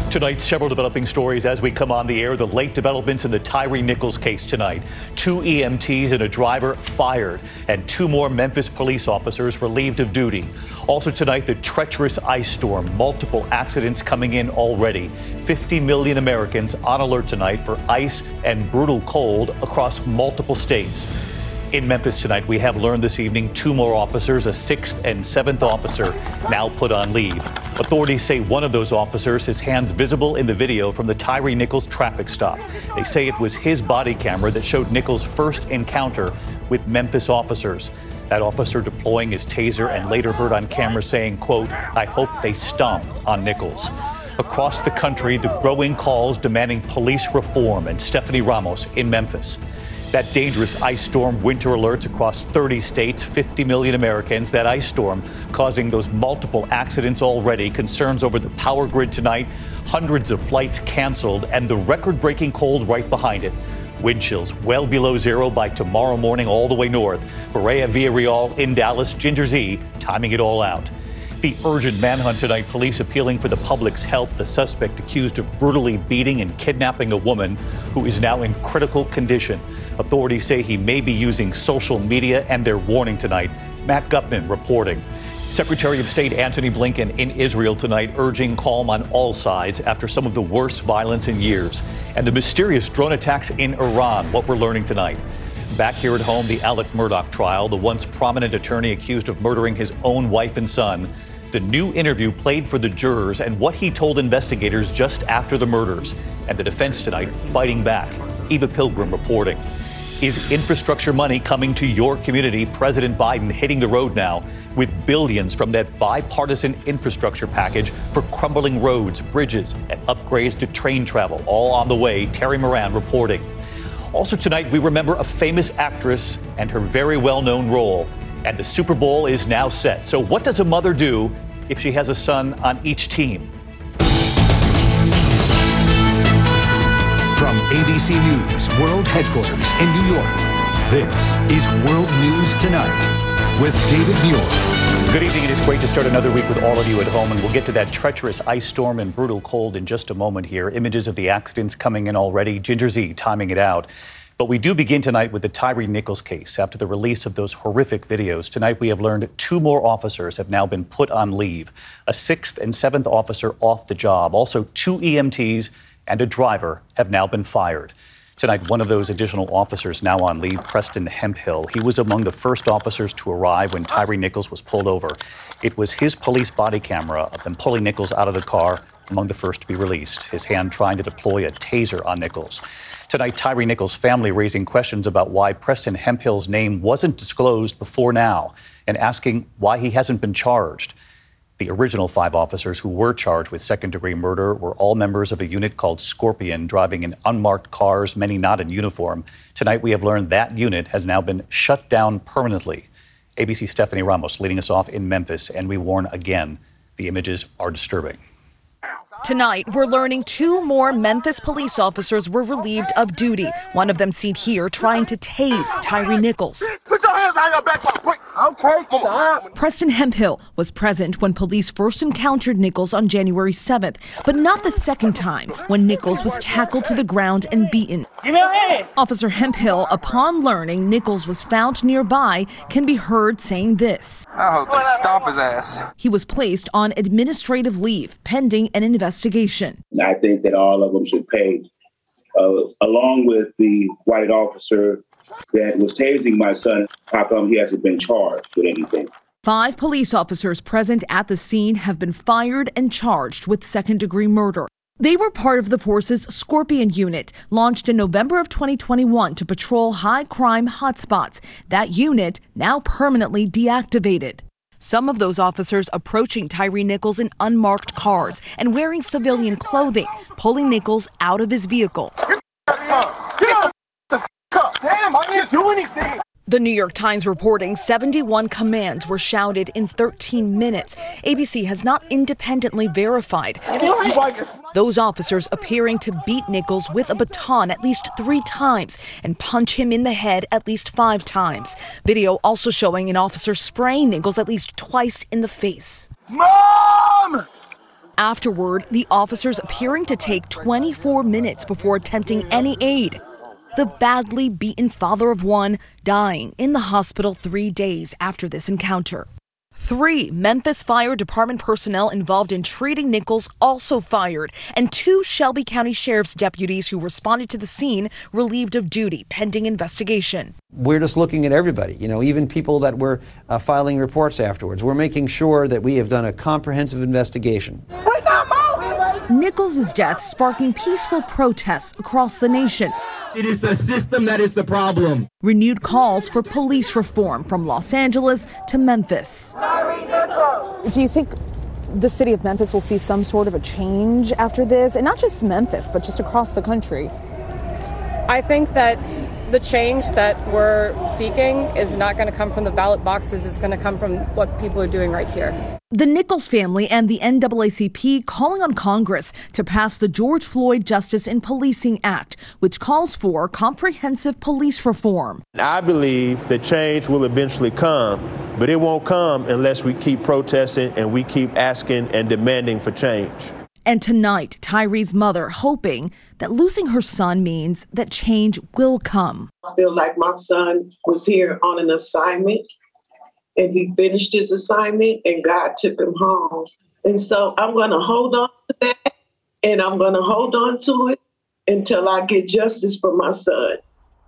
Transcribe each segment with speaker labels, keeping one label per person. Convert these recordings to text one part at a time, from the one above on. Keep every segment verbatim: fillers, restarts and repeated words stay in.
Speaker 1: Tonight, several developing stories as we come on the air. The late developments in the Tyre Nichols case tonight. Two E M Ts and a driver fired, and two more Memphis police officers relieved of duty. Also tonight, the treacherous ice storm. Multiple accidents coming in already. fifty million Americans on alert tonight for ice and brutal cold across multiple states. In Memphis tonight, we have learned this evening two more officers, a sixth and seventh officer, now put on leave. Authorities say one of those officers, his hands visible in the video from the Tyre Nichols traffic stop. They say it was his body camera that showed Nichols' first encounter with Memphis officers. That officer deploying his taser and later heard on camera saying, quote, "I hope they stomp on Nichols." Across the country, the growing calls demanding police reform, and Stephanie Ramos in Memphis. That dangerous ice storm, winter alerts across thirty states, fifty million Americans. That ice storm causing those multiple accidents already. Concerns over the power grid tonight. Hundreds of flights canceled, and the record-breaking cold right behind it. Wind chills well below zero by tomorrow morning all the way north. Berea Villarreal in Dallas, Ginger Z timing it all out. The urgent manhunt tonight, police appealing for the public's help. The suspect accused of brutally beating and kidnapping a woman who is now in critical condition. Authorities say he may be using social media, and they're warning tonight. Matt Gutman reporting. Secretary of State Antony Blinken in Israel tonight, urging calm on all sides after some of the worst violence in years. And the mysterious drone attacks in Iran, what we're learning tonight. Back here at home, the Alec Murdaugh trial, the once prominent attorney accused of murdering his own wife and son. The new interview played for the jurors and what he told investigators just after the murders. And the defense tonight fighting back. Eva Pilgrim reporting. Is infrastructure money coming to your community? President Biden hitting the road now with billions from that bipartisan infrastructure package for crumbling roads, bridges, and upgrades to train travel. All on the way. Terry Moran reporting. Also tonight, we remember a famous actress and her very well-known role. And the Super Bowl is now set. So what does a mother do if she has a son on each team?
Speaker 2: From A B C News World Headquarters in New York, this is World News Tonight with David Muir.
Speaker 1: Good evening. It is great to start another week with all of you at home, and we'll get to that treacherous ice storm and brutal cold in just a moment here. Images of the accidents coming in already. Ginger Z timing it out. But we do begin tonight with the Tyre Nichols case. After the release of those horrific videos, tonight we have learned two more officers have now been put on leave. A sixth and seventh officer off the job. Also, two E M Ts and a driver have now been fired. Tonight, one of those additional officers now on leave, Preston Hemphill. He was among the first officers to arrive when Tyre Nichols was pulled over. It was his police body camera of them pulling Nichols out of the car among the first to be released, his hand trying to deploy a taser on Nichols. Tonight, Tyre Nichols' family raising questions about why Preston Hemphill's name wasn't disclosed before now and asking why he hasn't been charged. The original five officers who were charged with second-degree murder were all members of a unit called Scorpion, driving in unmarked cars, many not in uniform. Tonight, we have learned that unit has now been shut down permanently. A B C's Stephanie Ramos leading us off in Memphis, and we warn again, the images are disturbing.
Speaker 3: Tonight, we're learning two more Memphis police officers were relieved of duty. One of them seen here trying to tase Tyre Nichols.
Speaker 4: Put your hands behind your back, quick. Okay, stop.
Speaker 3: Preston Hemphill was present when police first encountered Nichols on January seventh, but not the second time when Nichols was tackled to the ground and beaten.
Speaker 4: Give me your hand.
Speaker 3: Officer Hemphill, upon learning Nichols was found nearby, can be heard saying this.
Speaker 4: I hope they stomp his ass.
Speaker 3: He was placed on administrative leave pending an investigation.
Speaker 5: I think that all of them should pay, uh, along with the white officer that was tasing my son. How come he hasn't been charged with anything?
Speaker 3: Five police officers present at the scene have been fired and charged with second-degree murder. They were part of the force's Scorpion unit, launched in November of twenty twenty-one to patrol high-crime hotspots. That unit now permanently deactivated. Some of those officers approaching Tyre Nichols in unmarked cars and wearing civilian clothing, pulling Nichols out of his vehicle.
Speaker 4: Damn, I didn't do anything.
Speaker 3: The New York Times reporting seventy-one commands were shouted in thirteen minutes. A B C has not independently verified those officers appearing to beat Nichols with a baton at least three times and punch him in the head at least five times. Video also showing an officer spraying Nichols at least twice in the face.
Speaker 4: Mom!
Speaker 3: Afterward, the officers appearing to take twenty-four minutes before attempting any aid. The badly beaten father of one dying in the hospital three days after this encounter. Three Memphis Fire Department personnel involved in treating Nichols also fired, and two Shelby County Sheriff's deputies who responded to the scene relieved of duty pending investigation.
Speaker 6: We're just looking at everybody, you know, even people that were uh, filing reports afterwards. We're making sure that we have done a comprehensive investigation.
Speaker 3: Nichols' death sparking peaceful protests across the nation.
Speaker 7: It is the system that is the problem.
Speaker 3: Renewed calls for police reform from Los Angeles to Memphis.
Speaker 8: Do you think the city of Memphis will see some sort of a change after this? And not just Memphis, but just across the country?
Speaker 9: I think that the change that we're seeking is not going to come from the ballot boxes. It's going to come from what people are doing right here.
Speaker 3: The Nichols family and the N double A C P calling on Congress to pass the George Floyd Justice in Policing Act, which calls for comprehensive police reform.
Speaker 10: I believe that change will eventually come, but it won't come unless we keep protesting and we keep asking and demanding for change.
Speaker 3: And tonight, Tyree's mother hoping that losing her son means that change will come.
Speaker 11: I feel like my son was here on an assignment and he finished his assignment and God took him home. And so I'm going to hold on to that and I'm going to hold on to it until I get justice for my son.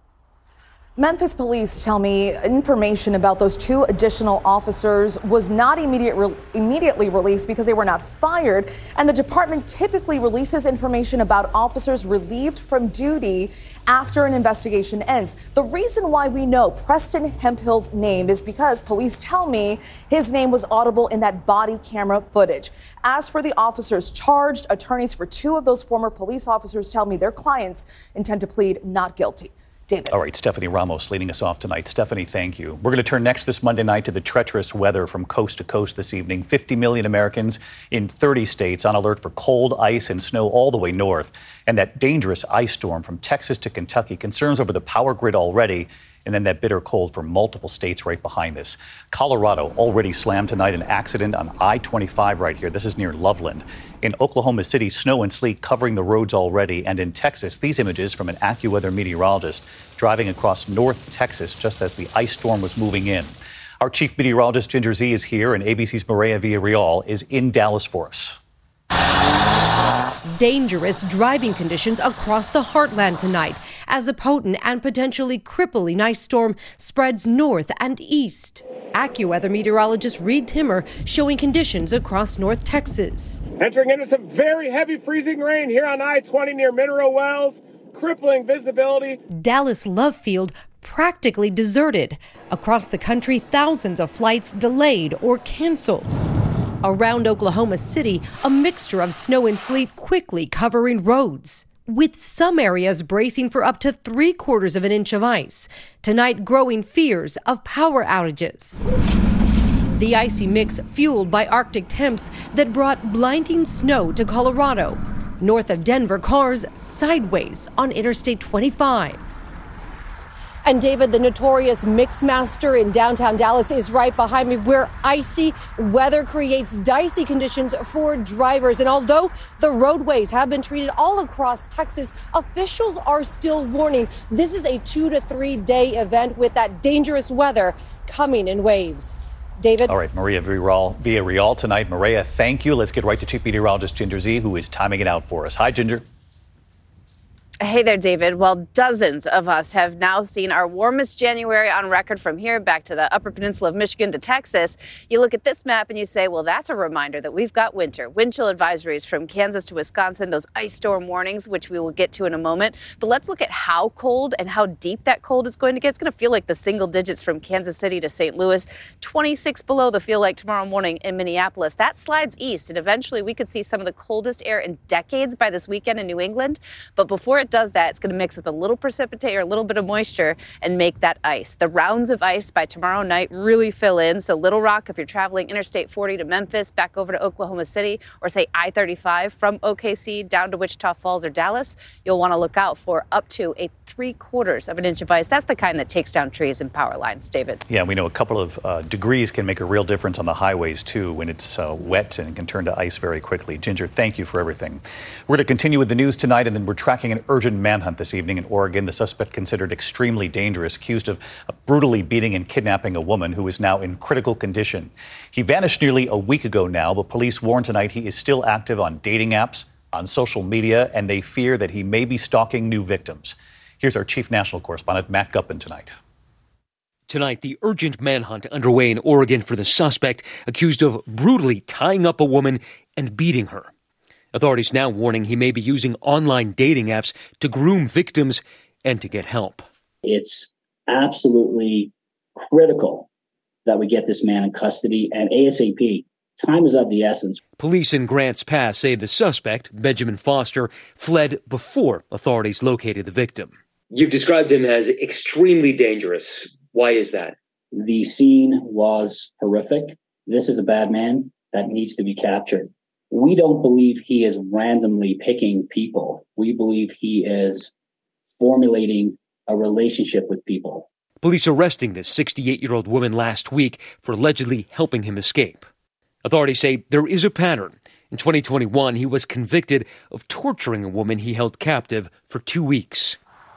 Speaker 8: Memphis police tell me information about those two additional officers was not immediate re- immediately released because they were not fired. And the department typically releases information about officers relieved from duty after an investigation ends. The reason why we know Preston Hemphill's name is because police tell me his name was audible in that body camera footage. As for the officers charged, attorneys for two of those former police officers tell me their clients intend to plead not guilty. David.
Speaker 1: All right, Stephanie Ramos leading us off tonight. Stephanie, thank you. We're going to turn next this Monday night to the treacherous weather from coast to coast this evening. fifty million Americans in thirty states on alert for cold, ice, and snow all the way north. And that dangerous ice storm from Texas to Kentucky, concerns over the power grid already, and then that bitter cold for multiple states right behind this. Colorado already slammed tonight, an accident on I twenty-five right here. This is near Loveland. In Oklahoma City, snow and sleet covering the roads already. And in Texas, these images from an AccuWeather meteorologist driving across North Texas just as the ice storm was moving in. Our chief meteorologist, Ginger Zee, is here, and A B C's Maria Villarreal is in Dallas for us.
Speaker 12: Dangerous driving conditions across the heartland tonight as a potent and potentially crippling ice storm spreads north and east. AccuWeather meteorologist Reed Timmer showing conditions across North Texas.
Speaker 13: Entering into some very heavy freezing rain here on I twenty near Mineral Wells, crippling visibility.
Speaker 12: Dallas Love Field practically deserted. Across the country, thousands of flights delayed or canceled. Around Oklahoma City, a mixture of snow and sleet quickly covering roads, with some areas bracing for up to three quarters of an inch of ice. Tonight, growing fears of power outages. The icy mix fueled by Arctic temps that brought blinding snow to Colorado. North of Denver, cars sideways on Interstate twenty-five. And David, the notorious Mixmaster in downtown Dallas, is right behind me, where icy weather creates dicey conditions for drivers. And although the roadways have been treated all across Texas, officials are still warning this is a two to three day event with that dangerous weather coming in waves. David?
Speaker 1: All right, Maria Villarreal, Villarreal tonight. Maria, thank you. Let's get right to Chief Meteorologist Ginger Zee, who is timing it out for us. Hi, Ginger.
Speaker 14: Hey there, David. Well, dozens of us have now seen our warmest January on record from here back to the Upper Peninsula of Michigan to Texas. You look at this map and you say, well, that's a reminder that we've got winter. Wind chill advisories from Kansas to Wisconsin, those ice storm warnings, which we will get to in a moment. But let's look at how cold and how deep that cold is going to get. It's going to feel like the single digits from Kansas City to Saint Louis, twenty-six below the feel like tomorrow morning in Minneapolis. That slides east, and eventually we could see some of the coldest air in decades by this weekend in New England. But before it it does that, it's going to mix with a little precipitate or a little bit of moisture and make that ice. The rounds of ice by tomorrow night really fill in. So Little Rock, if you're traveling Interstate forty to Memphis, back over to Oklahoma City, or say I thirty-five from O K C down to Wichita Falls or Dallas, you'll want to look out for up to a three quarters of an inch of ice. That's the kind that takes down trees and power lines, David.
Speaker 1: Yeah, we know a couple of uh, degrees can make a real difference on the highways, too, when it's uh, wet and can turn to ice very quickly. Ginger, thank you for everything. We're going to continue with the news tonight, and then we're tracking an urgent manhunt this evening in Oregon. The suspect, considered extremely dangerous, accused of brutally beating and kidnapping a woman who is now in critical condition. He vanished nearly a week ago now, but police warn tonight he is still active on dating apps, on social media, and they fear that he may be stalking new victims. Here's our chief national correspondent, Matt Gupin, tonight.
Speaker 15: Tonight, the urgent manhunt underway in Oregon for the suspect accused of brutally tying up a woman and beating her. Authorities now warning he may be using online dating apps to groom victims and to get help.
Speaker 16: It's absolutely critical that we get this man in custody, and ASAP. Time is of the essence.
Speaker 15: Police in Grants Pass say the suspect, Benjamin Foster, fled before authorities located the victim.
Speaker 17: You've described him as extremely dangerous. Why is that?
Speaker 16: The scene was horrific. This is a bad man that needs to be captured. We don't believe he is randomly picking people. We believe he is formulating a relationship with people.
Speaker 15: Police arresting this sixty-eight-year-old woman last week for allegedly helping him escape. Authorities say there is a pattern. In twenty twenty-one, he was convicted of torturing a woman he held captive for two weeks.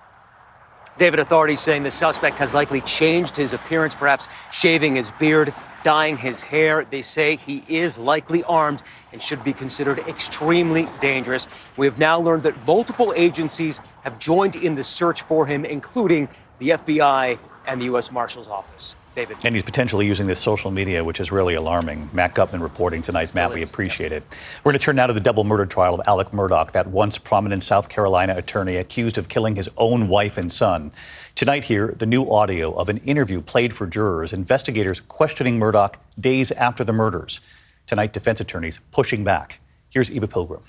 Speaker 18: David, authorities saying the suspect has likely changed his appearance, perhaps shaving his beard, dyeing his hair. They say he is likely armed and should be considered extremely dangerous. We have now learned that multiple agencies have joined in the search for him, including the F B I and the U S Marshal's Office. David.
Speaker 1: And he's potentially using this social media, which is really alarming. Matt Gupman reporting tonight. Still Matt, is. We appreciate it. We're going to turn now to the double murder trial of Alec Murdaugh, that once prominent South Carolina attorney accused of killing his own wife and son. Tonight here, the new audio of an interview played for jurors, investigators questioning Murdaugh days after the murders. Tonight, defense attorneys pushing back. Here's Eva Pilgrim.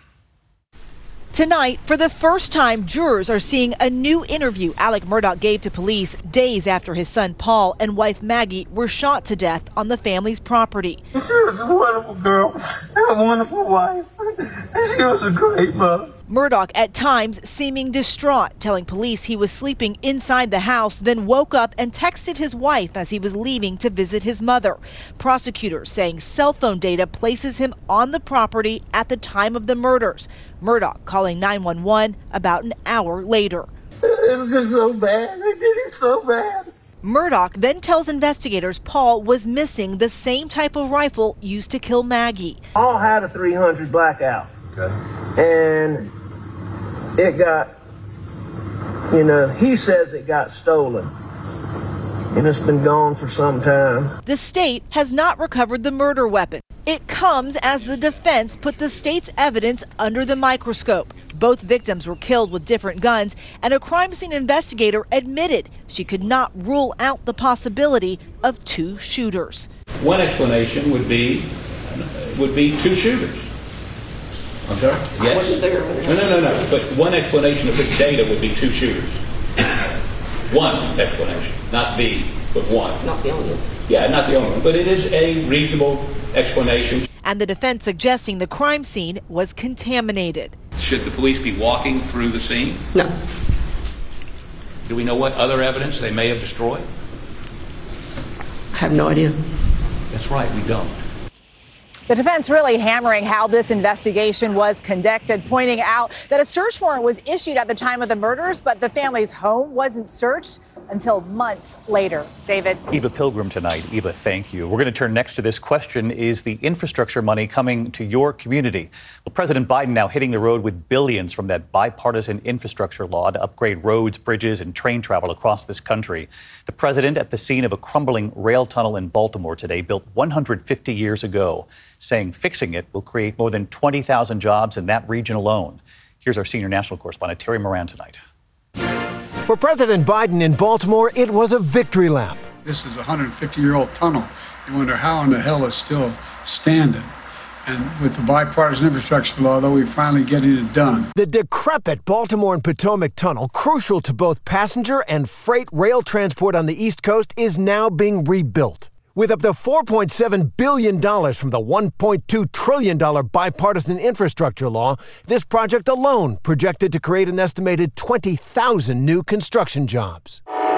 Speaker 19: Tonight, for the first time, jurors are seeing a new interview Alec Murdaugh gave to police days after his son Paul and wife Maggie were shot to death on the family's property.
Speaker 20: She was a wonderful girl and a wonderful wife, and she was a great mother.
Speaker 19: Murdaugh at times seeming distraught, telling police he was sleeping inside the house, then woke up and texted his wife as he was leaving to visit his mother. Prosecutors saying cell phone data places him on the property at the time of the murders. Murdaugh calling nine one one about an hour later.
Speaker 20: It was just so bad. They did it so bad.
Speaker 19: Murdaugh then tells investigators Paul was missing the same type of rifle used to kill Maggie.
Speaker 20: Paul had a three hundred Blackout. Okay. And it got, you know, he says it got stolen. And it's been gone for some time.
Speaker 19: The state has not recovered the murder weapon. It comes as the defense put the state's evidence under the microscope. Both victims were killed with different guns, and a crime scene investigator admitted she could not rule out the possibility of two shooters.
Speaker 21: One explanation would be would be two shooters. I'm sorry? Yes? I wasn't there. No, no, no, no. But one explanation of this data would be two shooters. One explanation. Not the, but one.
Speaker 22: Not the only one.
Speaker 21: Yeah, not the only one. But it is a reasonable explanation.
Speaker 19: And the defense suggesting the crime scene was contaminated.
Speaker 21: Should the police be walking through the scene?
Speaker 22: No.
Speaker 21: Do we know what other evidence they may have destroyed?
Speaker 22: I have no idea.
Speaker 21: That's right, we don't.
Speaker 23: The defense really hammering how this investigation was conducted, pointing out that a search warrant was issued at the time of the murders, but the family's home wasn't searched until months later. David.
Speaker 1: Eva Pilgrim tonight. Eva, thank you. We're going to turn next to this question. Is the infrastructure money coming to your community? Well, President Biden now hitting the road with billions from that bipartisan infrastructure law to upgrade roads, bridges, and train travel across this country. The president at the scene of a crumbling rail tunnel in Baltimore today, built one hundred fifty years ago, saying fixing it will create more than twenty thousand jobs in that region alone. Here's our senior national correspondent, Terry Moran, tonight.
Speaker 24: For President Biden in Baltimore, it was a victory lap.
Speaker 25: This is a one hundred fifty-year-old tunnel. You wonder how in the hell it's still standing.
Speaker 2: And with the bipartisan infrastructure law, though, we're finally getting it done.
Speaker 24: The decrepit Baltimore and Potomac Tunnel, crucial to both passenger and freight rail transport on the East Coast, is now being rebuilt. With up to four point seven billion dollars from the one point two trillion dollars bipartisan infrastructure law, this project alone projected to create an estimated twenty thousand new construction jobs.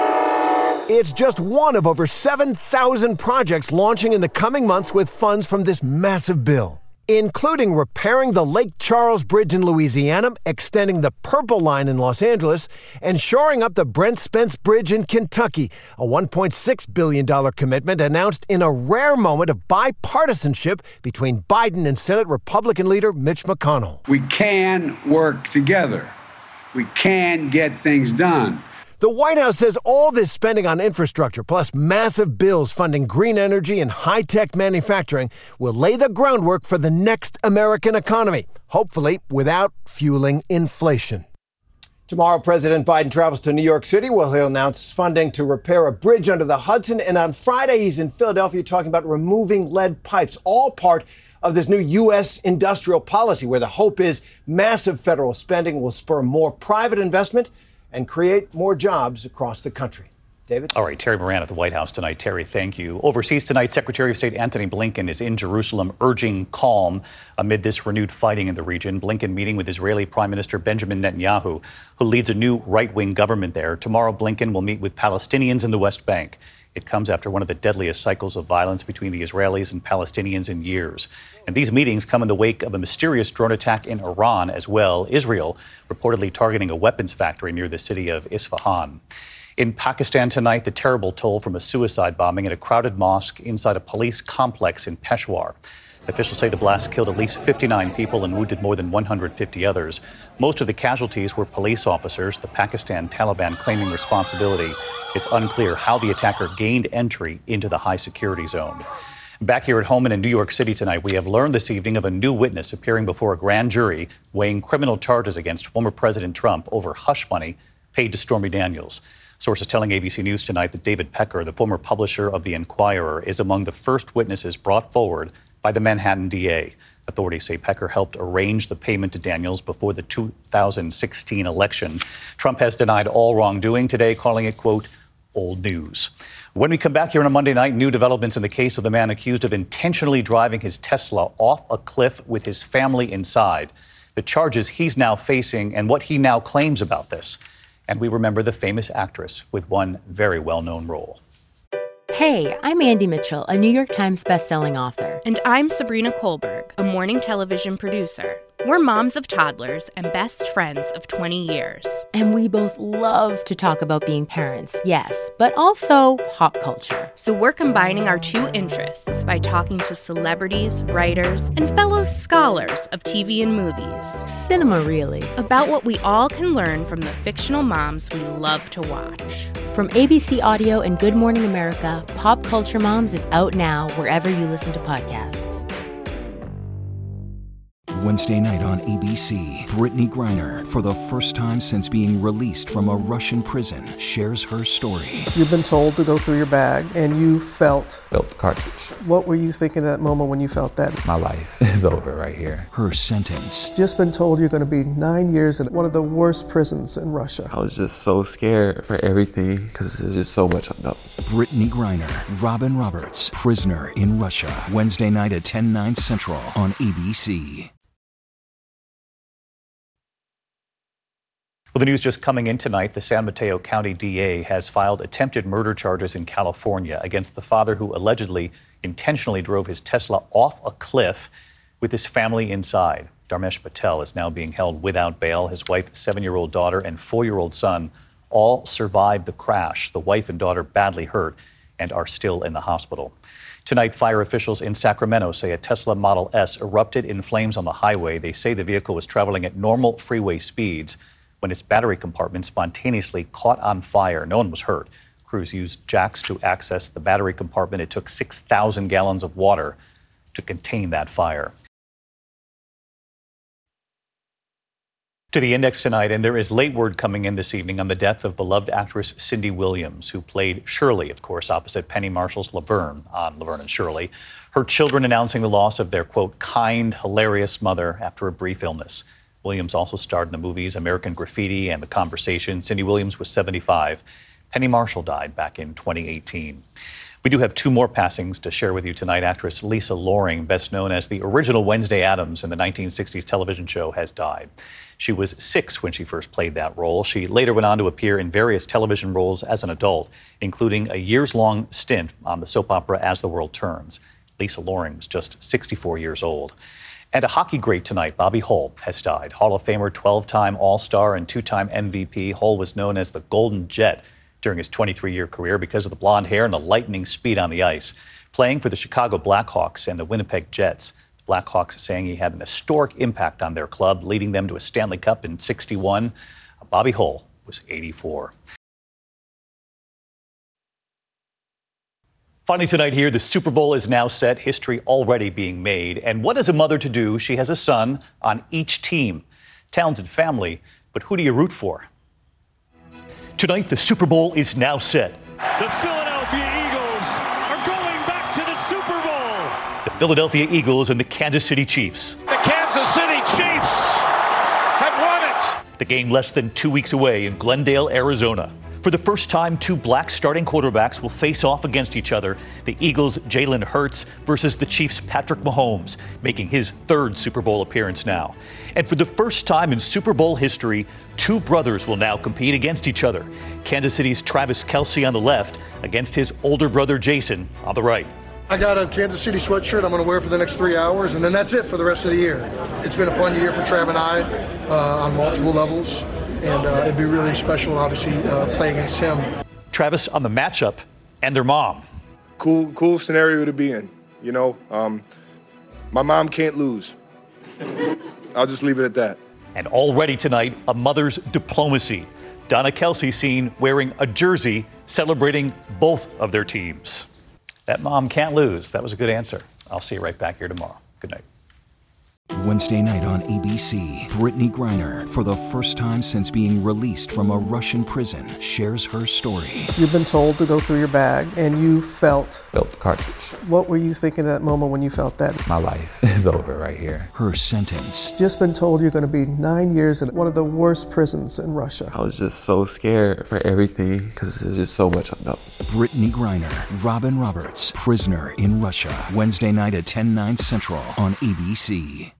Speaker 24: It's just one of over seven thousand projects launching in the coming months with funds from this massive bill, including repairing the Lake Charles Bridge in Louisiana, extending the Purple Line in Los Angeles, and shoring up the Brent Spence Bridge in Kentucky, a one point six billion dollars commitment announced in a rare moment of bipartisanship between Biden and Senate Republican leader Mitch McConnell.
Speaker 2: We can work together. We can get things done.
Speaker 24: The White House says all this spending on infrastructure, plus massive bills funding green energy and high-tech manufacturing, will lay the groundwork for the next American economy, hopefully without fueling inflation. Tomorrow, President Biden travels to New York City, where he'll announce funding to repair a bridge under the Hudson. And on Friday, he's in Philadelphia talking about removing lead pipes, all part of this new U S industrial policy, where the hope is massive federal spending will spur more private investment and create more jobs across the country. David?
Speaker 1: All right, Terry Moran at the White House tonight. Terry, thank you. Overseas tonight, Secretary of State Antony Blinken is in Jerusalem urging calm amid this renewed fighting in the region. Blinken meeting with Israeli Prime Minister Benjamin Netanyahu, who leads a new right-wing government there. Tomorrow, Blinken will meet with Palestinians in the West Bank. It comes after one of the deadliest cycles of violence between the Israelis and Palestinians in years. And these meetings come in the wake of a mysterious drone attack in Iran as well, Israel reportedly targeting a weapons factory near the city of Isfahan. In Pakistan tonight, the terrible toll from a suicide bombing at a crowded mosque inside a police complex in Peshawar. Officials say the blast killed at least fifty-nine people and wounded more than one hundred fifty others. Most of the casualties were police officers, the Pakistan Taliban claiming responsibility. It's unclear how the attacker gained entry into the high security zone. Back here at home and in New York City tonight, we have learned this evening of a new witness appearing before a grand jury weighing criminal charges against former President Trump over hush money paid to Stormy Daniels. Sources telling A B C News tonight that David Pecker, the former publisher of The Enquirer, is among the first witnesses brought forward by the Manhattan D A. Authorities say Pecker helped arrange the payment to Daniels before the two thousand sixteen election. Trump has denied all wrongdoing today, calling it, quote, old news. When we come back here on a Monday night, new developments in the case of the man accused of intentionally driving his Tesla off a cliff with his family inside, the charges he's now facing and what he now claims about this. And we remember the famous actress with one very well-known role.
Speaker 4: Hey, I'm Andy Mitchell, a New York Times bestselling author.
Speaker 5: And I'm Sabrina Kohlberg, a morning television producer. We're moms of toddlers and best friends of twenty years.
Speaker 4: And we both love to talk about being parents, yes, but also pop culture.
Speaker 5: So we're combining our two interests by talking to celebrities, writers, and fellow scholars of T V and movies.
Speaker 4: Cinema, really.
Speaker 5: About what we all can learn from the fictional moms we love to watch.
Speaker 4: From A B C Audio and Good Morning America, Pop Culture Moms is out now wherever you listen to podcasts.
Speaker 6: Wednesday night on A B C, Brittany Griner, for the first time since being released from a Russian prison, shares her story.
Speaker 25: You've been told to go through your bag, and you felt...
Speaker 26: Felt the cartridge.
Speaker 25: What were you thinking at that moment when you felt that?
Speaker 26: My life is over right here.
Speaker 6: Her sentence.
Speaker 25: Just been told you're going to be nine years in one of the worst prisons in Russia.
Speaker 26: I was just so scared for everything, because there's just so much unknown.
Speaker 6: Brittany Griner, Robin Roberts, Prisoner in Russia. Wednesday night at ten, nine Central on A B C.
Speaker 1: Well, the news just coming in tonight, the San Mateo County D A has filed attempted murder charges in California against the father who allegedly intentionally drove his Tesla off a cliff with his family inside. Dharmesh Patel is now being held without bail. His wife, seven-year-old daughter, and four-year-old son all survived the crash. The wife and daughter badly hurt and are still in the hospital. Tonight, fire officials in Sacramento say a Tesla Model S erupted in flames on the highway. They say the vehicle was traveling at normal freeway speeds when its battery compartment spontaneously caught on fire. No one was hurt. Crews used jacks to access the battery compartment. It took six thousand gallons of water to contain that fire. To the Index tonight, and there is late word coming in this evening on the death of beloved actress Cindy Williams, who played Shirley, of course, opposite Penny Marshall's Laverne on Laverne and Shirley. Her children announcing the loss of their, quote, kind, hilarious mother after a brief illness. Williams also starred in the movies American Graffiti and The Conversation. Cindy Williams was seventy-five. Penny Marshall died back in twenty eighteen. We do have two more passings to share with you tonight. Actress Lisa Loring, best known as the original Wednesday Addams in the nineteen sixties television show, has died. She was six when she first played that role. She later went on to appear in various television roles as an adult, including a years-long stint on the soap opera As the World Turns. Lisa Loring was just sixty-four years old. And a hockey great tonight, Bobby Hull, has died. Hall of Famer, twelve-time All-Star and two-time M V P. Hull was known as the Golden Jet during his twenty-three-year career because of the blonde hair and the lightning speed on the ice. Playing for the Chicago Blackhawks and the Winnipeg Jets, the Blackhawks saying he had an historic impact on their club, leading them to a Stanley Cup in sixty-one. Bobby Hull was eighty-four. Finally tonight here, the Super Bowl is now set, history already being made. And what is a mother to do? She has a son on each team. Talented family, but who do you root for? Tonight, the Super Bowl is now set.
Speaker 3: The Philadelphia Eagles are going back to the Super Bowl.
Speaker 1: The Philadelphia Eagles and the Kansas City Chiefs.
Speaker 3: The Kansas City Chiefs have won it.
Speaker 1: The game less than two weeks away in Glendale, Arizona. For the first time, two black starting quarterbacks will face off against each other. The Eagles' Jalen Hurts versus the Chiefs' Patrick Mahomes, making his third Super Bowl appearance now. And for the first time in Super Bowl history, two brothers will now compete against each other. Kansas City's Travis Kelce on the left against his older brother Jason on the right.
Speaker 7: I got a Kansas City sweatshirt I'm going to wear for the next three hours, and then that's it for the rest of the year. It's been a fun year for Trav and I uh, on multiple levels. And uh, it'd be really special, obviously, uh, playing against him.
Speaker 1: Travis on the matchup and their mom.
Speaker 7: Cool, cool scenario to be in. You know, um, my mom can't lose. I'll just leave it at that.
Speaker 1: And already tonight, a mother's diplomacy. Donna Kelce seen wearing a jersey celebrating both of their teams. That mom can't lose. That was a good answer. I'll see you right back here tomorrow. Good night.
Speaker 6: Wednesday night on A B C, Brittany Griner, for the first time since being released from a Russian prison, shares her story.
Speaker 25: You've been told to go through your bag, and you felt...
Speaker 26: Felt the cartridge.
Speaker 25: What were you thinking at that moment when you felt that?
Speaker 26: My life is over right here.
Speaker 6: Her sentence.
Speaker 25: Just been told you're going to be nine years in one of the worst prisons in Russia.
Speaker 26: I was just so scared for everything because there's just so much unknown.
Speaker 6: Brittany Griner, Robin Roberts, Prisoner in Russia. Wednesday night at ten, nine Central on A B C.